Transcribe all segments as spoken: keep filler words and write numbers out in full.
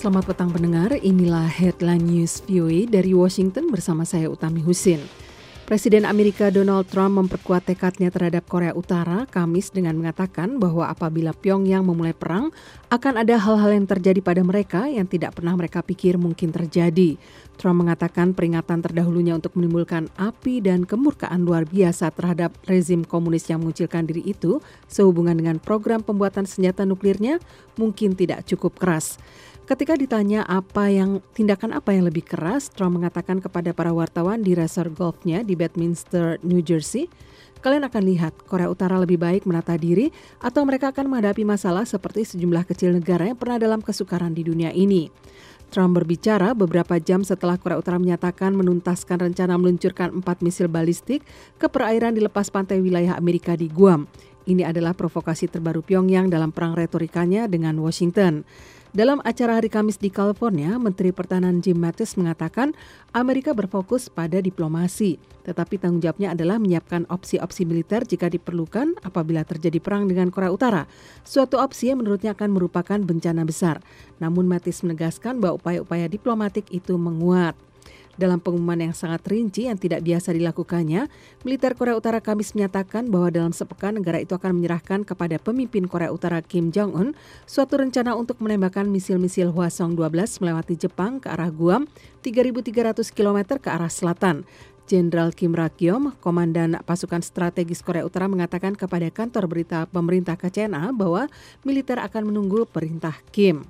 Selamat petang pendengar, inilah Headline News V O A dari Washington bersama saya Utami Husin. Presiden Amerika Donald Trump memperkuat tekadnya terhadap Korea Utara Kamis dengan mengatakan bahwa apabila Pyongyang memulai perang, akan ada hal-hal yang terjadi pada mereka yang tidak pernah mereka pikir mungkin terjadi. Trump mengatakan peringatan terdahulunya untuk menimbulkan api dan kemurkaan luar biasa terhadap rezim komunis yang mengucilkan diri itu sehubungan dengan program pembuatan senjata nuklirnya mungkin tidak cukup keras. Ketika ditanya apa yang tindakan apa yang lebih keras, Trump mengatakan kepada para wartawan di resort golfnya di Bedminster, New Jersey, kalian akan lihat Korea Utara lebih baik menata diri atau mereka akan menghadapi masalah seperti sejumlah kecil negara yang pernah dalam kesukaran di dunia ini. Trump berbicara beberapa jam setelah Korea Utara menyatakan menuntaskan rencana meluncurkan empat misil balistik ke perairan di lepas pantai wilayah Amerika di Guam. Ini adalah provokasi terbaru Pyongyang dalam perang retorikanya dengan Washington. Dalam acara hari Kamis di California, Menteri Pertahanan Jim Mattis mengatakan Amerika berfokus pada diplomasi, tetapi tanggung jawabnya adalah menyiapkan opsi-opsi militer jika diperlukan apabila terjadi perang dengan Korea Utara. Suatu opsi yang menurutnya akan merupakan bencana besar. Namun Mattis menegaskan bahwa upaya-upaya diplomatik itu menguat. Dalam pengumuman yang sangat rinci yang tidak biasa dilakukannya, militer Korea Utara Kamis menyatakan bahwa dalam sepekan negara itu akan menyerahkan kepada pemimpin Korea Utara Kim Jong-un suatu rencana untuk menembakkan misil-misil Hwasong dua belas melewati Jepang ke arah Guam tiga ribu tiga ratus kilometer ke arah selatan. Jenderal Kim Rakyom, komandan pasukan strategis Korea Utara, mengatakan kepada kantor berita pemerintah K C N A bahwa militer akan menunggu perintah Kim.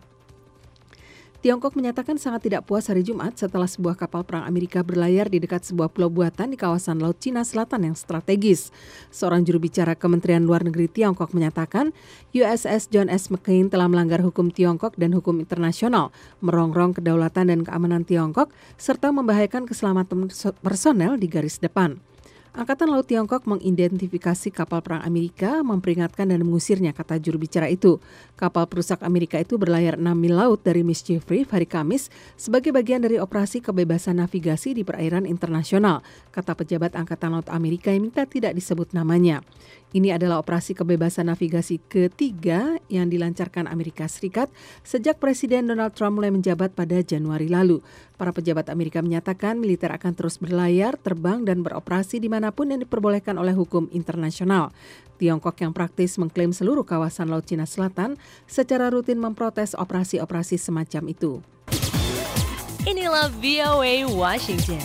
Tiongkok menyatakan sangat tidak puas hari Jumat setelah sebuah kapal perang Amerika berlayar di dekat sebuah pulau buatan di kawasan Laut Cina Selatan yang strategis. Seorang juru bicara Kementerian Luar Negeri Tiongkok menyatakan U S S John S. McCain telah melanggar hukum Tiongkok dan hukum internasional, merongrong kedaulatan dan keamanan Tiongkok, serta membahayakan keselamatan personel di garis depan. Angkatan Laut Tiongkok mengidentifikasi kapal perang Amerika, memperingatkan dan mengusirnya, kata juru bicara itu. Kapal perusak Amerika itu berlayar enam mil laut dari Mischief Reef hari Kamis sebagai bagian dari operasi kebebasan navigasi di perairan internasional, kata pejabat Angkatan Laut Amerika yang minta tidak disebut namanya. Ini adalah operasi kebebasan navigasi ketiga yang dilancarkan Amerika Serikat sejak Presiden Donald Trump mulai menjabat pada Januari lalu. Para pejabat Amerika menyatakan militer akan terus berlayar, terbang, dan beroperasi dimanapun yang diperbolehkan oleh hukum internasional. Tiongkok yang praktis mengklaim seluruh kawasan Laut Cina Selatan secara rutin memprotes operasi-operasi semacam itu. Inilah V O A Washington.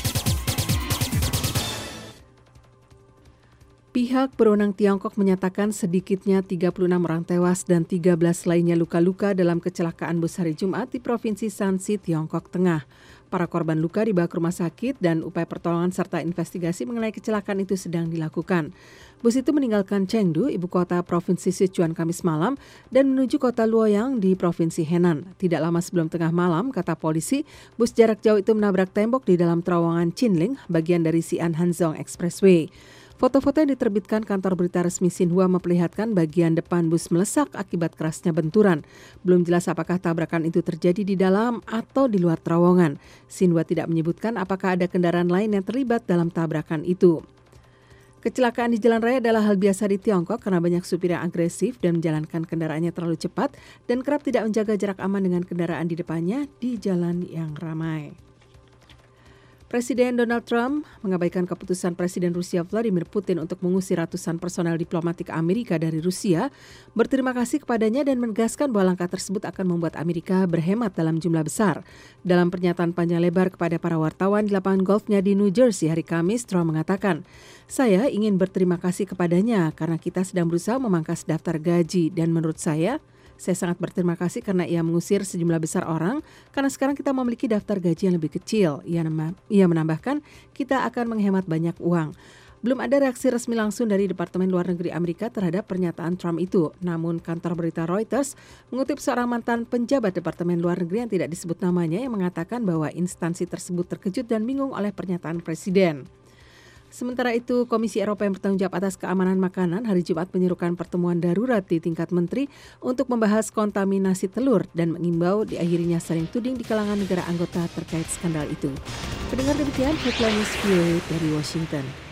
Pihak berwenang Tiongkok menyatakan sedikitnya tiga puluh enam orang tewas dan tiga belas lainnya luka-luka dalam kecelakaan bus hari Jumat di Provinsi Shanxi, Tiongkok Tengah. Para korban luka dibawa ke rumah sakit dan upaya pertolongan serta investigasi mengenai kecelakaan itu sedang dilakukan. Bus itu meninggalkan Chengdu, ibu kota Provinsi Sichuan Kamis malam, dan menuju kota Luoyang di Provinsi Henan. Tidak lama sebelum tengah malam, kata polisi, bus jarak jauh itu menabrak tembok di dalam terowongan Qinling, bagian dari Xi'an Hanzhong Expressway. Foto-foto yang diterbitkan kantor berita resmi Xinhua memperlihatkan bagian depan bus melesak akibat kerasnya benturan. Belum jelas apakah tabrakan itu terjadi di dalam atau di luar terowongan. Xinhua tidak menyebutkan apakah ada kendaraan lain yang terlibat dalam tabrakan itu. Kecelakaan di jalan raya adalah hal biasa di Tiongkok karena banyak supir yang agresif dan menjalankan kendaraannya terlalu cepat dan kerap tidak menjaga jarak aman dengan kendaraan di depannya di jalan yang ramai. Presiden Donald Trump mengabaikan keputusan Presiden Rusia Vladimir Putin untuk mengusir ratusan personel diplomatik Amerika dari Rusia, berterima kasih kepadanya dan menegaskan bahwa langkah tersebut akan membuat Amerika berhemat dalam jumlah besar. Dalam pernyataan panjang lebar kepada para wartawan di lapangan golfnya di New Jersey hari Kamis, Trump mengatakan, "Saya ingin berterima kasih kepadanya karena kita sedang berusaha memangkas daftar gaji dan menurut saya, saya sangat berterima kasih karena ia mengusir sejumlah besar orang, karena sekarang kita memiliki daftar gaji yang lebih kecil." Ia, nama, ia menambahkan, kita akan menghemat banyak uang. Belum ada reaksi resmi langsung dari Departemen Luar Negeri Amerika terhadap pernyataan Trump itu. Namun kantor berita Reuters mengutip seorang mantan penjabat Departemen Luar Negeri yang tidak disebut namanya yang mengatakan bahwa instansi tersebut terkejut dan bingung oleh pernyataan Presiden. Sementara itu, Komisi Eropa yang bertanggung jawab atas keamanan makanan hari Jumat menyerukan pertemuan darurat di tingkat menteri untuk membahas kontaminasi telur dan mengimbau diakhirinya saling tuding di kalangan negara anggota terkait skandal itu. Pendengar demikian, Headline News V O A dari Washington.